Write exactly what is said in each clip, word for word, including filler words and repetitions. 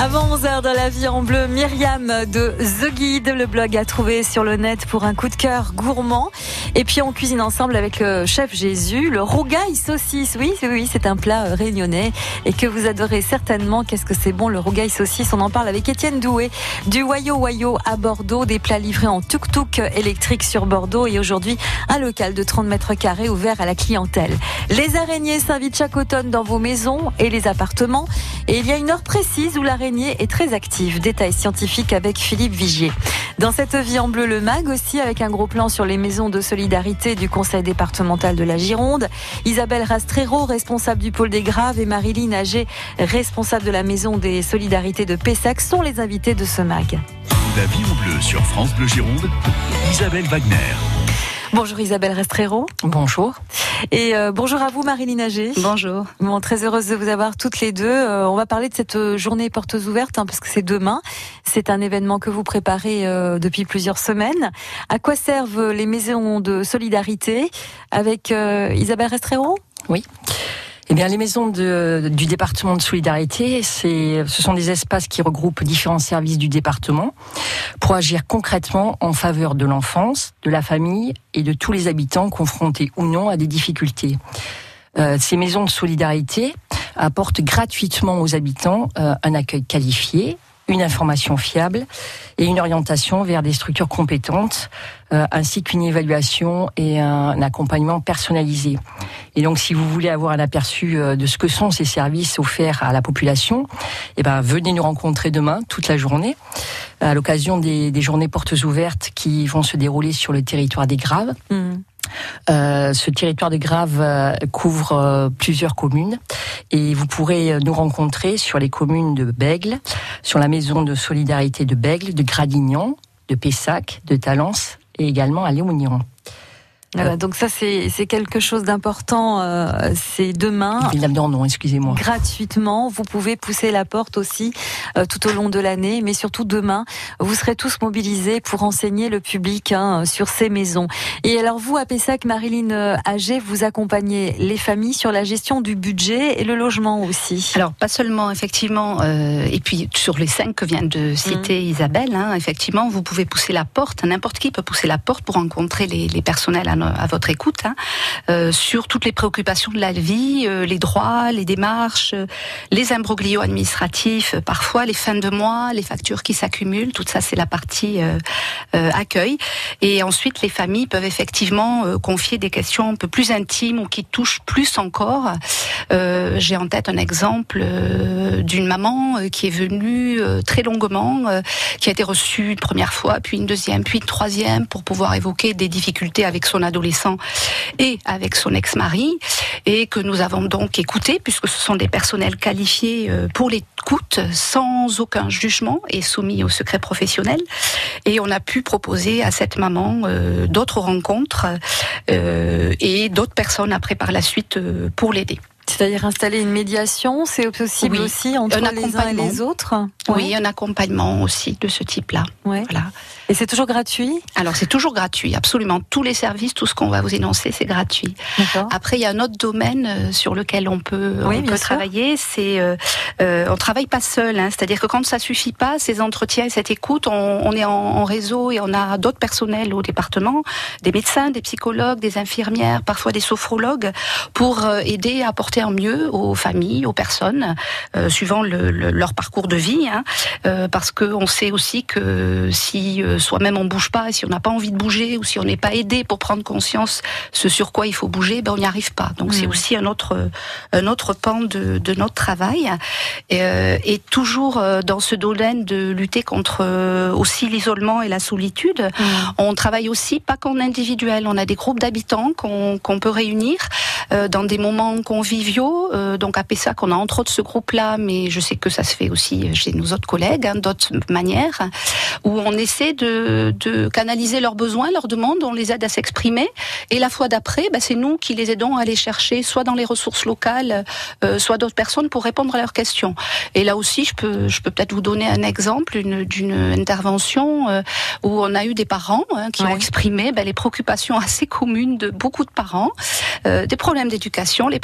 Avant onze heures dans la vie en bleu, Myriam de The Guide, le blog à trouver sur le net pour un coup de cœur gourmand. Et puis on cuisine ensemble avec le chef Jésus, le rougail saucisse. Oui, oui, c'est un plat réunionnais et que vous adorez certainement. Qu'est-ce que c'est bon le rougail saucisse? On en parle avec Étienne Doué du Wayo Wayo à Bordeaux, des plats livrés en tuk-tuk électrique sur Bordeaux et aujourd'hui un local de trente mètres carrés ouvert à la clientèle. Les araignées s'invitent chaque automne dans vos maisons et les appartements et il y a une heure précise où l'araignée est très active. Détails scientifiques avec Philippe Vigier. Dans cette vie en bleu, le mag aussi avec un gros plan sur les maisons de solidarité du conseil départemental de la Gironde. Isabelle Rastrero, responsable du pôle des Graves, et Marilyn Ager, responsable de la maison des solidarités de Pessac, sont les invités de ce mag. La vie en bleu sur France Bleu Gironde, Isabelle Wagner. Bonjour Isabelle Rastrero. Bonjour. Et euh, bonjour à vous Marilyn Ager. Bonjour. Bon, très heureuse de vous avoir toutes les deux. Euh, on va parler de cette journée portes ouvertes hein, parce que c'est demain. C'est un événement que vous préparez euh, depuis plusieurs semaines. À quoi servent les maisons de solidarité avec euh, Isabelle Rastrero? Oui. Eh bien, les maisons de, du département de solidarité, c'est, ce sont des espaces qui regroupent différents services du département pour agir concrètement en faveur de l'enfance, de la famille et de tous les habitants confrontés ou non à des difficultés. Euh, ces maisons de solidarité apportent gratuitement aux habitants euh, un accueil qualifié, une information fiable et une orientation vers des structures compétentes, euh, ainsi qu'une évaluation et un accompagnement personnalisé. Et donc, si vous voulez avoir un aperçu de ce que sont ces services offerts à la population, eh ben, venez nous rencontrer demain, toute la journée, à l'occasion des, des journées portes ouvertes qui vont se dérouler sur le territoire des Graves. Mmh. Euh, ce territoire de Graves euh, couvre euh, plusieurs communes et vous pourrez nous rencontrer sur les communes de Bègles, sur la maison de solidarité de Bègles, de Gradignan, de Pessac, de Talence et également à Léognan. Voilà, donc ça c'est c'est quelque chose d'important. Euh, c'est demain. Non, excusez-moi. Gratuitement, vous pouvez pousser la porte aussi euh, tout au long de l'année, mais surtout demain, vous serez tous mobilisés pour enseigner le public hein, sur ces maisons. Et alors vous à Pessac, Marilyn Ager, vous accompagnez les familles sur la gestion du budget et le logement aussi. Alors pas seulement effectivement, euh, et puis sur les cinq que vient de citer mmh. Isabelle, hein, effectivement, vous pouvez pousser la porte. N'importe qui peut pousser la porte pour rencontrer les, les personnels à à votre écoute, hein, euh, sur toutes les préoccupations de la vie, euh, les droits, les démarches, euh, les imbroglios administratifs, euh, parfois les fins de mois, les factures qui s'accumulent, tout ça c'est la partie euh, euh, accueil. Et ensuite les familles peuvent effectivement euh, confier des questions un peu plus intimes ou qui touchent plus encore. Euh, j'ai en tête un exemple euh, d'une maman euh, qui est venue euh, très longuement, euh, qui a été reçue une première fois, puis une deuxième, puis une troisième pour pouvoir évoquer des difficultés avec son adolescent et avec son ex-mari, et que nous avons donc écouté, puisque ce sont des personnels qualifiés pour l'écoute, sans aucun jugement et soumis au secret professionnel. Et on a pu proposer à cette maman euh, d'autres rencontres euh, et d'autres personnes après par la suite euh, pour l'aider. C'est-à-dire installer une médiation, c'est possible oui. aussi entre les uns et les autres? Oui, ouais. Un accompagnement aussi de ce type-là. Ouais. Voilà. Et c'est toujours gratuit? Alors c'est toujours gratuit, absolument. Tous les services, tout ce qu'on va vous énoncer, c'est gratuit. D'accord. Après, il y a un autre domaine euh, sur lequel on peut, oui, on peut travailler, c'est euh, euh, on travaille pas seul, hein, c'est-à-dire que quand ça suffit pas, ces entretiens et cette écoute, on, on est en, en réseau et on a d'autres personnels au département, des médecins, des psychologues, des infirmières, parfois des sophrologues, pour euh, aider à apporter un mieux aux familles, aux personnes, euh, suivant le, le, leur parcours de vie, hein, euh, parce qu'on sait aussi que si euh, soi-même on bouge pas, si on n'a pas envie de bouger, ou si on n'est pas aidé pour prendre conscience ce sur quoi il faut bouger, ben on n'y arrive pas. Donc mmh. c'est aussi un autre un autre pan de, de notre travail, et, euh, et toujours dans ce domaine de lutter contre euh, aussi l'isolement et la solitude. Mmh. On travaille aussi pas qu'en individuel, on a des groupes d'habitants qu'on, qu'on peut réunir euh, dans des moments conviviaux. Euh, donc à Pessac, on a entre autres ce groupe-là, mais je sais que ça se fait aussi chez nos autres collègues, hein, d'autres manières, où on essaie de, de canaliser leurs besoins, leurs demandes, on les aide à s'exprimer, et la fois d'après, bah, c'est nous qui les aidons à aller chercher, soit dans les ressources locales, euh, soit d'autres personnes pour répondre à leurs questions. Et là aussi, je peux, je peux peut-être vous donner un exemple une, d'une intervention euh, où on a eu des parents hein, qui ouais. ont exprimé bah, les préoccupations assez communes de beaucoup de parents, euh, des problèmes d'éducation, les problèmes des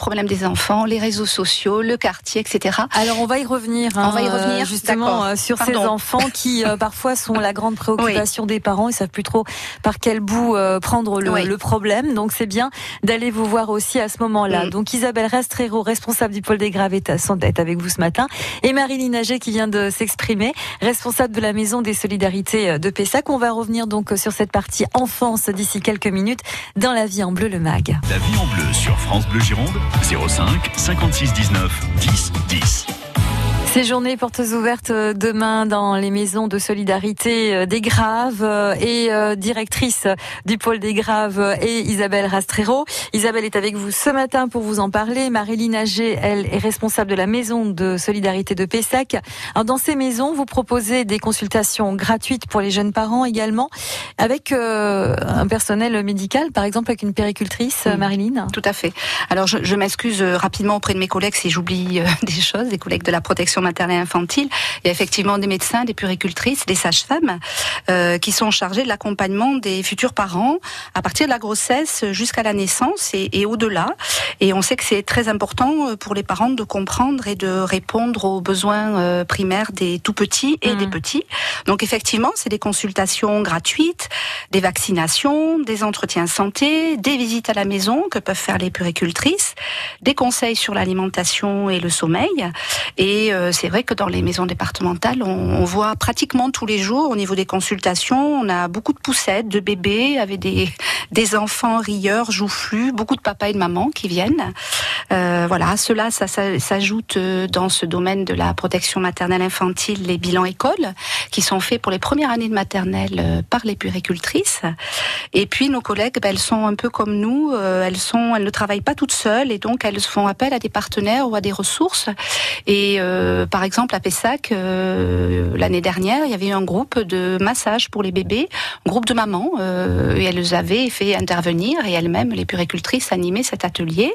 enfants, les réseaux sociaux, le quartier, et cetera. Alors on va y revenir. Hein, on va y revenir justement euh, sur Pardon. ces enfants qui euh, parfois sont la grande préoccupation oui. des parents. Ils savent plus trop par quel bout euh, prendre le, oui. le problème. Donc c'est bien d'aller vous voir aussi à ce moment-là. Mm. Donc Isabelle Rastrero, responsable du pôle des Graves, est avec vous ce matin, et Marie-Line Nager qui vient de s'exprimer, responsable de la Maison des Solidarités de Pessac. On va revenir donc sur cette partie enfance d'ici quelques minutes dans La Vie en Bleu, le mag. La Vie en Bleu sur France Bleu Gironde, zéro cinq cinquante-six dix-neuf dix dix. Ces journées portes ouvertes demain dans les maisons de solidarité des Graves et directrice du pôle des Graves est Isabelle Rastrero. Isabelle est avec vous ce matin pour vous en parler. Marie-Line Nager, elle, est responsable de la maison de solidarité de Pessac. Alors, dans ces maisons, vous proposez des consultations gratuites pour les jeunes parents également, avec euh, un personnel médical, par exemple avec une puéricultrice, mmh. Marie-Line. Tout à fait. Alors je, je m'excuse rapidement auprès de mes collègues si j'oublie euh, des choses, des collègues de la protection maternelle infantile. Il y a effectivement des médecins, des puéricultrices, des sages-femmes euh, qui sont chargés de l'accompagnement des futurs parents à partir de la grossesse jusqu'à la naissance et, et au-delà. Et on sait que c'est très important pour les parents de comprendre et de répondre aux besoins euh, primaires des tout petits et mmh. des petits. Donc effectivement, c'est des consultations gratuites, des vaccinations, des entretiens santé, des visites à la maison que peuvent faire les puéricultrices, des conseils sur l'alimentation et le sommeil. Et euh, c'est vrai que dans les maisons départementales, on, on voit pratiquement tous les jours, au niveau des consultations, on a beaucoup de poussettes, de bébés avec des, des enfants rieurs, joufflus, beaucoup de papas et de mamans qui viennent. Euh, voilà, cela, ça, ça s'ajoute dans ce domaine de la protection maternelle infantile, les bilans écoles, qui sont faits pour les premières années de maternelle par les puéricultrices. Et puis nos collègues, ben, elles sont un peu comme nous, euh, elles sont, elles ne travaillent pas toutes seules et donc elles font appel à des partenaires ou à des ressources. Et euh, par exemple à Pessac, euh, l'année dernière, il y avait eu un groupe de massage pour les bébés, un groupe de mamans, euh, et elles avaient fait intervenir et elles-mêmes, les puéricultrices, animaient cet atelier.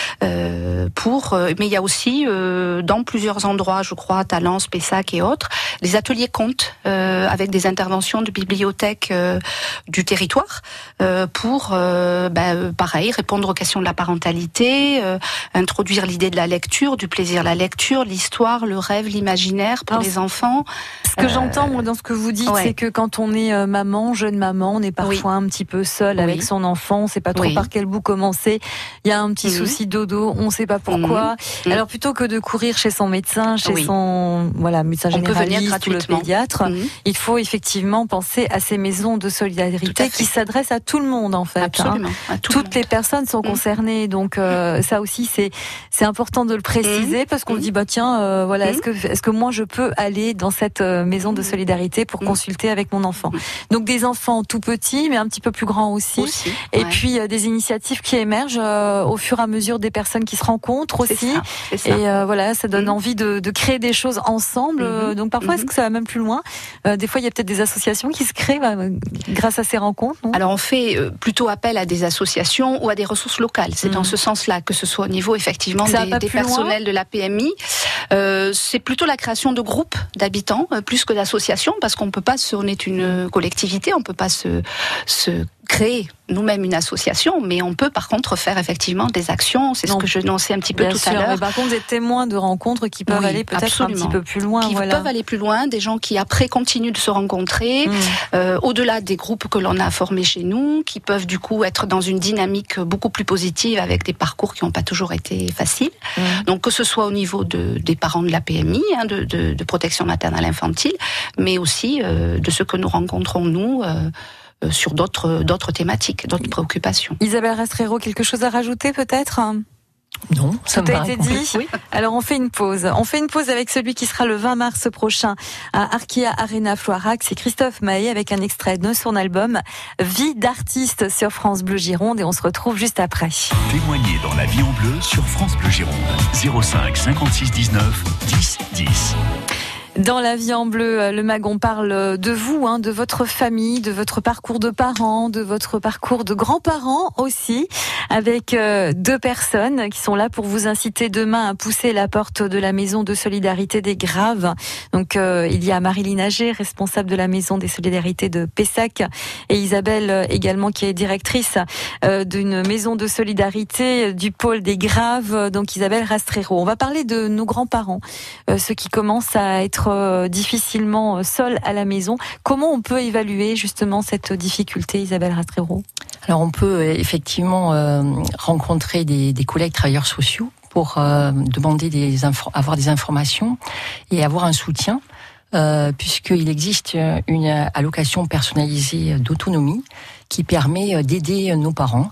Euh, pour, euh, mais il y a aussi euh, dans plusieurs endroits, je crois, Talence, Pessac et autres, des ateliers contes euh, avec des interventions de bibliothèques euh, du territoire euh, pour, euh, ben, pareil, répondre aux questions de la parentalité, euh, introduire l'idée de la lecture, du plaisir de la lecture, l'histoire, le rêve, l'imaginaire pour Alors, les enfants. Ce que euh, j'entends moi dans ce que vous dites, ouais. c'est que quand on est euh, maman, jeune maman, on est parfois oui. un petit peu seul oui. avec son enfant, on ne sait pas trop oui. par quel bout commencer. Il y a un petit mmh. souci dodo, on ne sait pas pourquoi. Mmh. Alors plutôt que de courir chez son médecin, chez oui. son voilà médecin généraliste ou le pédiatre, mmh. il faut effectivement penser à ces maisons de solidarité qui s'adressent à tout le monde en fait. Absolument. Hein. À tout Toutes les personnes sont mmh. concernées, donc euh, ça aussi c'est c'est important de le préciser mmh. parce qu'on mmh. dit bah tiens euh, voilà mmh. est-ce que est-ce que moi je peux aller dans cette euh, maison de solidarité pour mmh. consulter avec mon enfant. Mmh. Donc des enfants tout petits mais un petit peu plus grands aussi, aussi et ouais. puis euh, des initiatives qui émergent euh, au fur et à mesure des personnes qui se rencontrent aussi c'est ça, c'est ça. Et euh, voilà ça donne mmh. envie de, de créer des choses ensemble. Mmh. Donc parfois mmh. est-ce que ça va même plus loin, euh, des fois il y a peut-être des associations qui se créent bah, grâce à ces rencontres, non? Alors on fait euh, plutôt appel à des associations ou à des ressources locales, c'est mmh. dans ce sens-là, que ce soit au niveau effectivement ça des, des personnels loin. de la P M I. Euh, c'est plutôt la création de groupes d'habitants euh, plus que d'associations, parce qu'on peut pas se, on est une collectivité, on peut pas se, se créer nous-mêmes une association, mais on peut par contre faire effectivement des actions, c'est non. ce que je annonçais un petit peu Bien tout sûr, à l'heure. Mais par contre, des témoins de rencontres qui peuvent oui, aller peut-être absolument. un petit peu plus loin. Qui voilà. peuvent aller plus loin, des gens qui après continuent de se rencontrer, mmh. euh, au-delà des groupes que l'on a formés chez nous, qui peuvent du coup être dans une dynamique beaucoup plus positive avec des parcours qui n'ont pas toujours été faciles. Mmh. Donc que ce soit au niveau de, des parents de la P M I, hein, de, de, de protection maternelle infantile, mais aussi euh, de ce que nous rencontrons nous euh, sur d'autres, d'autres thématiques, d'autres préoccupations. Isabelle Rastrero, quelque chose à rajouter peut-être ? Non, ça Tout me a été dit. Oui. Alors on fait une pause. On fait une pause avec celui qui sera le vingt mars prochain à Arkia Arena Floirac. C'est Christophe Mahé avec un extrait de son album Vie d'artiste sur France Bleu Gironde et on se retrouve juste après. Témoignez dans La Vie en Bleu sur France Bleu Gironde. zéro cinq cinquante-six dix-neuf dix dix. Dans La Vie en Bleu, le Mag, on parle de vous, hein, de votre famille, de votre parcours de parents, de votre parcours de grands-parents aussi, avec euh, deux personnes qui sont là pour vous inciter demain à pousser la porte de la Maison de Solidarité des Graves. Donc euh, il y a Marilyn Ager, responsable de la Maison des Solidarités de Pessac, et Isabelle également qui est directrice euh, d'une Maison de Solidarité du pôle des Graves, donc Isabelle Rastrero. On va parler de nos grands-parents, euh, ceux qui commencent à être euh, difficilement seuls à la maison. Comment on peut évaluer justement cette difficulté, Isabelle Rastrero ? Alors on peut effectivement euh, rencontrer des, des collègues travailleurs sociaux pour euh, demander des infos, avoir des informations et avoir un soutien, euh, puisqu'il existe une allocation personnalisée d'autonomie qui permet d'aider nos parents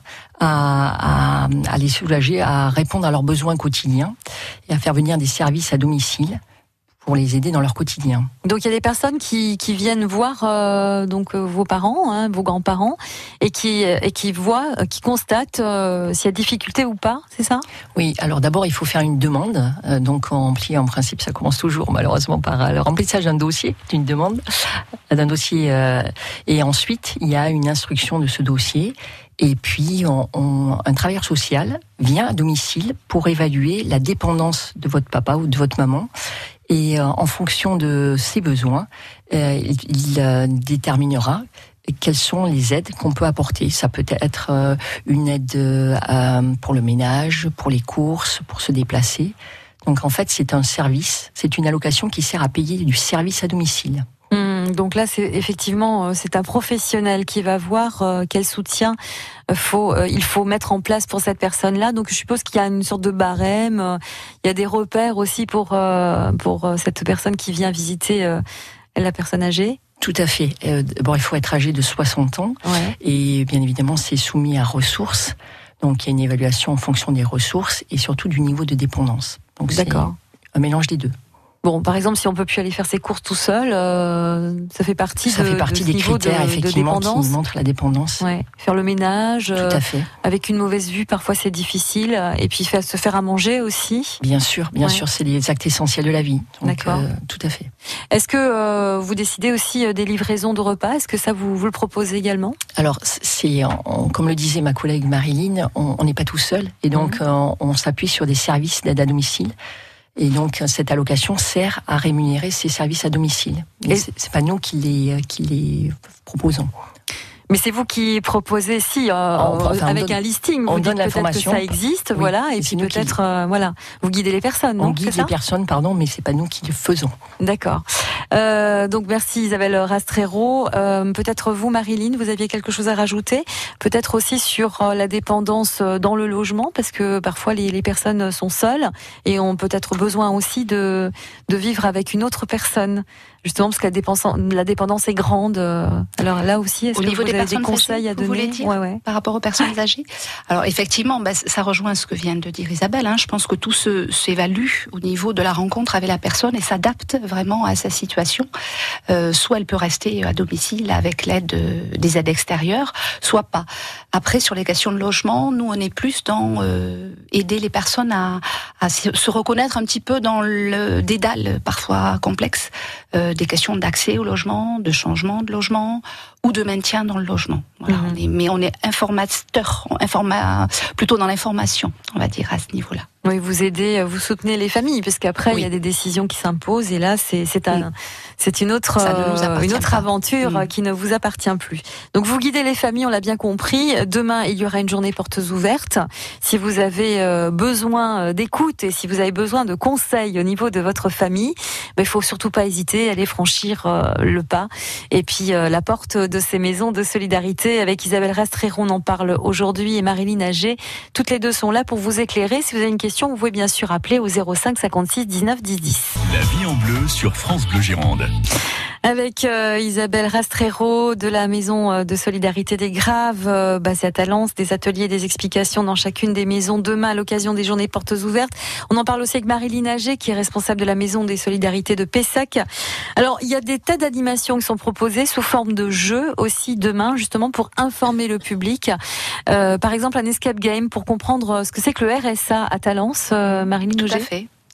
à, à, à les soulager, à répondre à leurs besoins quotidiens et à faire venir des services à domicile pour les aider dans leur quotidien. Donc il y a des personnes qui, qui viennent voir euh, donc euh, vos parents, hein, vos grands-parents, et qui et qui voient, euh, qui constatent euh, s'il y a difficulté ou pas, c'est ça ? Oui. Alors d'abord il faut faire une demande. Euh, donc on remplit, en principe ça commence toujours malheureusement par le remplissage d'un dossier, d'une demande, d'un dossier, euh, et ensuite il y a une instruction de ce dossier. Et puis, on, on, un travailleur social vient à domicile pour évaluer la dépendance de votre papa ou de votre maman. Et euh, en fonction de ses besoins, euh, il, il euh, déterminera quelles sont les aides qu'on peut apporter. Ça peut être euh, une aide euh, pour le ménage, pour les courses, pour se déplacer. Donc en fait, c'est un service, c'est une allocation qui sert à payer du service à domicile. Donc là, c'est effectivement, c'est un professionnel qui va voir euh, quel soutien euh, faut, euh, il faut mettre en place pour cette personne-là. Donc je suppose qu'il y a une sorte de barème, euh, il y a des repères aussi pour euh, pour cette personne qui vient visiter euh, la personne âgée. Tout à fait. Euh, bon, il faut être âgé de soixante ans, ouais. Et bien évidemment, c'est soumis à ressources. Donc il y a une évaluation en fonction des ressources et surtout du niveau de dépendance. Donc d'accord. C'est un mélange des deux. Bon, par exemple, si on peut plus aller faire ses courses tout seul, euh, ça fait partie ça de, fait partie de des critères de, effectivement de qui montrent la dépendance. Ouais. Faire le ménage, tout à fait. Euh, avec une mauvaise vue, parfois c'est difficile. Et puis faire, se faire à manger aussi. Bien sûr, bien ouais. sûr, c'est les actes essentiels de la vie. Donc, d'accord. Euh, tout à fait. Est-ce que euh, vous décidez aussi des livraisons de repas ? Est-ce que ça vous, vous le proposez également ? Alors, c'est on, comme le disait ma collègue Marilyn, on n'est pas tout seul et donc mmh. on, on s'appuie sur des services d'aide à domicile. Et donc cette allocation sert à rémunérer ces services à domicile. Et c'est, c'est pas nous qui les qui les proposons. Mais c'est vous qui proposez, si, euh, enfin, avec donne, un listing, vous dites peut-être que ça existe, oui, voilà, et puis peut-être, qui... euh, voilà, vous guidez les personnes, non ? On guide les personnes, pardon, mais c'est pas nous qui le faisons. D'accord. Euh, donc merci Isabelle Rastrero. Euh, peut-être vous, Marilyn, vous aviez quelque chose à rajouter ? Peut-être aussi sur la dépendance dans le logement, parce que parfois les, les personnes sont seules et ont peut-être besoin aussi de, de vivre avec une autre personne. Justement, parce que la dépendance, la dépendance est grande. Alors là aussi, est-ce Au que niveau vous des avez des conseils âgées, à donner ? Vous voulez dire, ouais, ouais. Par rapport aux personnes âgées ? Alors effectivement, bah, ça rejoint ce que vient de dire Isabelle. Hein. Je pense que tout se, s'évalue au niveau de la rencontre avec la personne et s'adapte vraiment à sa situation. Euh, soit elle peut rester à domicile avec l'aide de, des aides extérieures, soit pas. Après, sur les questions de logement, nous, on est plus dans euh, aider les personnes à, à se reconnaître un petit peu dans le dédale parfois complexe. Euh, des questions d'accès au logement, de changement de logement ou de maintien dans le logement. Voilà, mmh. on est, mais on est informateur, informa, plutôt dans l'information, on va dire, à ce niveau-là. Oui, vous aidez, vous soutenez les familles, parce qu'après, oui. il y a des décisions qui s'imposent, et là, c'est, c'est, un, oui. c'est une autre, euh, une autre aventure mmh. qui ne vous appartient plus. Donc, vous guidez les familles, on l'a bien compris. Demain, il y aura une journée portes ouvertes. Si vous avez euh, besoin d'écoute et si vous avez besoin de conseils au niveau de votre famille, ben, il faut surtout pas hésiter à aller franchir euh, le pas. Et puis, euh, la porte de ces maisons de solidarité, avec Isabelle Rastrero, on en parle aujourd'hui, et Marilyn Ager, toutes les deux sont là pour vous éclairer. Si vous avez une question, vous pouvez bien sûr appeler au zéro cinq cinquante-six dix-neuf dix dix. La vie en bleu sur France Bleu Gironde. Avec euh, Isabelle Rastrero de la Maison de Solidarité des Graves, euh, basée à Talence, des ateliers, des explications dans chacune des maisons demain à l'occasion des journées portes ouvertes. On en parle aussi avec Marilyn Ager, qui est responsable de la Maison des Solidarités de Pessac. Alors, il y a des tas d'animations qui sont proposées sous forme de jeux aussi demain, justement pour informer le public. Euh, par exemple, un escape game pour comprendre ce que c'est que le R S A à Talence, euh, Marilyn Ager. Tout à fait.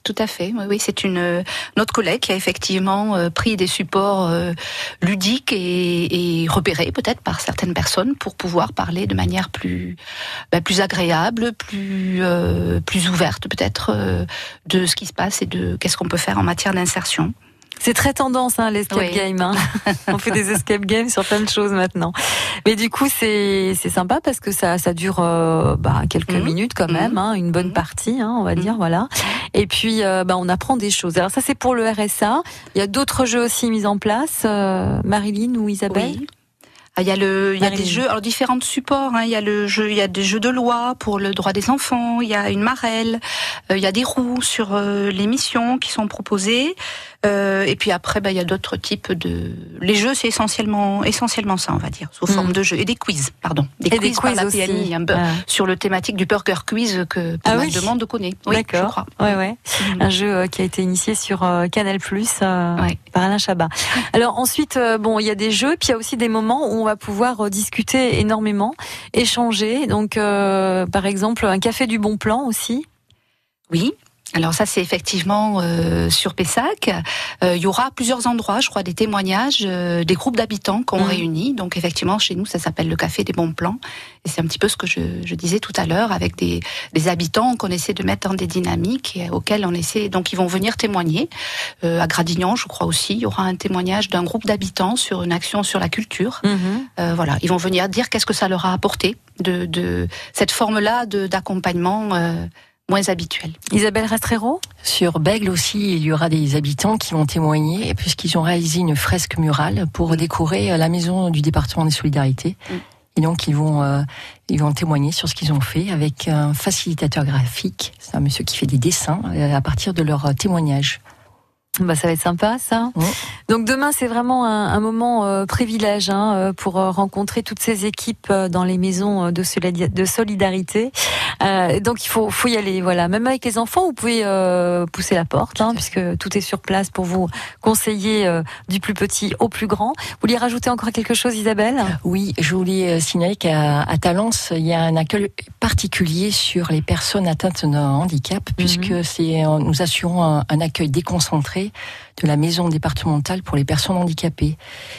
Tout à fait. Oui, oui, c'est une notre collègue qui a effectivement euh, pris des supports euh, ludiques et, et repérés peut-être par certaines personnes pour pouvoir parler de manière plus bah, plus agréable, plus euh, plus ouverte peut-être euh, de ce qui se passe et de qu'est-ce qu'on peut faire en matière d'insertion. C'est très tendance, hein, l'escape oui. game. Hein. On fait des escape games sur plein de choses maintenant. Mais du coup, c'est c'est sympa parce que ça ça dure euh, bah, quelques mmh. minutes quand même, mmh. hein, une bonne partie, hein, on va mmh. dire, voilà. Et puis, euh, bah, on apprend des choses. Alors ça, c'est pour le R S A. Il y a d'autres jeux aussi mis en place, euh, Marilyn ou Isabelle. Oui. Il y a le, il y a des jeux, alors différents supports. Hein. Il y a le jeu, il y a des jeux de loi pour le droit des enfants. Il y a une marelle. Euh, il y a des roues sur euh, les missions qui sont proposées. Euh, et puis après, bah, il y a d'autres types de. Les jeux, c'est essentiellement, essentiellement ça, on va dire, sous forme mmh. de jeux et des quiz, pardon, des et quiz, des quiz par la aussi. P M I, un peu, ah. sur le thématique du Burger Quiz que pas ah mal oui. de monde connaît. Oui, D'accord. je crois. Ouais, ouais. Mmh. Un jeu euh, qui a été initié sur euh, Canal Plus euh, ouais. par Alain Chabat. Alors ensuite, euh, bon, il y a des jeux, puis il y a aussi des moments où on va pouvoir euh, discuter énormément, échanger. Donc, euh, par exemple, un café du bon plan aussi. Oui. Alors ça, c'est effectivement euh, sur Pessac. Euh, il y aura plusieurs endroits, je crois, des témoignages, euh, des groupes d'habitants qu'on mmh. réunit. Donc effectivement, chez nous, ça s'appelle le Café des Bons Plans. Et c'est un petit peu ce que je, je disais tout à l'heure, avec des, des habitants qu'on essaie de mettre dans des dynamiques et auxquelles on essaie. Donc ils vont venir témoigner. Euh, à Gradignan, je crois aussi, il y aura un témoignage d'un groupe d'habitants sur une action sur la culture. Mmh. Euh, voilà, ils vont venir dire qu'est-ce que ça leur a apporté de, de cette forme-là de, d'accompagnement. Euh, moins habituel. Isabelle Rastrero ? Sur Bègle aussi, il y aura des habitants qui vont témoigner puisqu'ils ont réalisé une fresque murale pour mmh. décorer la maison du département des solidarités. Mmh. Et donc ils vont euh, ils vont témoigner sur ce qu'ils ont fait avec un facilitateur graphique, c'est un monsieur qui fait des dessins euh, à partir de leurs témoignages. Bah ça va être sympa ça. Mmh. Donc demain c'est vraiment un, un moment euh, privilège hein, pour euh, rencontrer toutes ces équipes euh, dans les maisons de, solida- de solidarité. Euh, donc il faut faut y aller voilà. Même avec les enfants vous pouvez euh, pousser la porte hein, puisque tout est sur place pour vous conseiller euh, du plus petit au plus grand. Vous vouliez rajouter encore quelque chose Isabelle ? Oui, je voulais signaler qu'à à Talence il y a un accueil particulier sur les personnes atteintes d'un handicap mmh. puisque c'est nous assurons un, un accueil déconcentré de la maison départementale pour les personnes handicapées.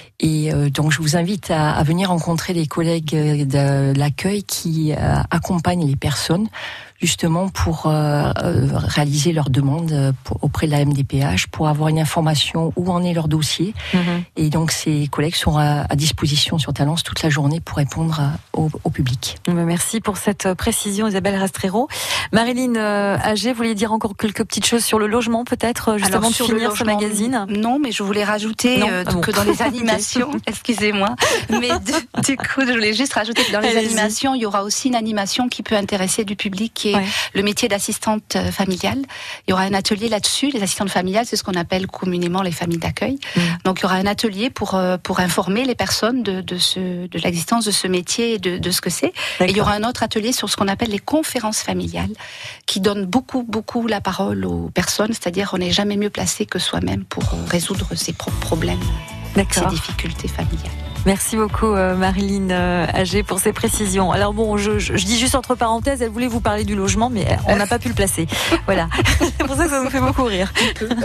Et euh, donc je vous invite à, à venir rencontrer les collègues de l'accueil qui euh, accompagnent les personnes justement pour euh, réaliser leurs demandes pour, auprès de la M D P H, pour avoir une information où en est leur dossier. Mmh. Et donc ces collègues sont à, à disposition sur Talence toute la journée pour répondre à, au, au public. Merci pour cette précision Isabelle Rastrero. Marilyn euh, Agé, vous vouliez dire encore quelques petites choses sur le logement peut-être, justement Alors, de sur finir le ce magazine ? Non, mais je voulais rajouter euh, ah bon. que dans les animations, excusez-moi, mais du, du coup je voulais juste rajouter que dans les Allez-y. animations, il y aura aussi une animation qui peut intéresser du public qui est Ouais. le métier d'assistante familiale. Il y aura un atelier là-dessus. Les assistantes familiales, c'est ce qu'on appelle communément les familles d'accueil. Mmh. Donc, il y aura un atelier pour pour informer les personnes de de ce de l'existence de ce métier et de de ce que c'est. D'accord. Et il y aura un autre atelier sur ce qu'on appelle les conférences familiales, qui donnent beaucoup beaucoup la parole aux personnes. C'est-à-dire, on n'est jamais mieux placé que soi-même pour résoudre ses propres problèmes, D'accord. ses difficultés familiales. Merci beaucoup euh, Marilyn euh, Agé pour ces précisions. Alors bon, je, je, je dis juste entre parenthèses, elle voulait vous parler du logement, mais on n'a pas pu le placer. Voilà, c'est pour ça que ça nous fait beaucoup rire.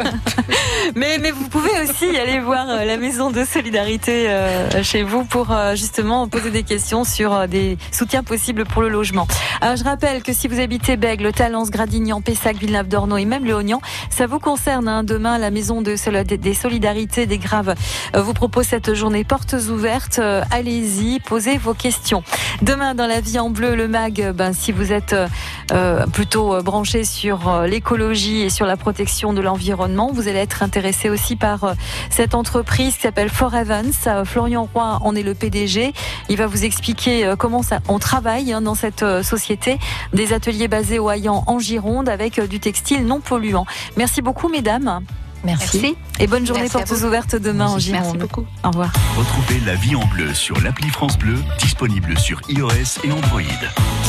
mais, mais vous pouvez aussi aller voir euh, la maison de solidarité euh, chez vous pour euh, justement poser des questions sur euh, des soutiens possibles pour le logement. Alors je rappelle que si vous habitez Bègle, Talence, Gradignan, Pessac, Villeneuve-d'Ornon et même Léognan, ça vous concerne. Hein. Demain, la maison de, des solidarités des Graves euh, vous propose cette journée portes ouvertes. Euh, allez-y, posez vos questions. Demain, dans la vie en bleu, le mag, ben, si vous êtes euh, plutôt euh, branché sur euh, l'écologie et sur la protection de l'environnement, vous allez être intéressé aussi par euh, cette entreprise qui s'appelle For Evans. Euh, Florian Roy en est le P D G. Il va vous expliquer euh, comment ça, on travaille hein, dans cette euh, société. Des ateliers basés au Haillan en Gironde avec euh, du textile non polluant. Merci beaucoup, mesdames. Merci. Merci. Et bonne journée, portes ouvertes demain Merci. en Gironde. Merci beaucoup. Au revoir. Retrouvez La Vie en Bleu sur l'appli France Bleu, disponible sur iOS et Android.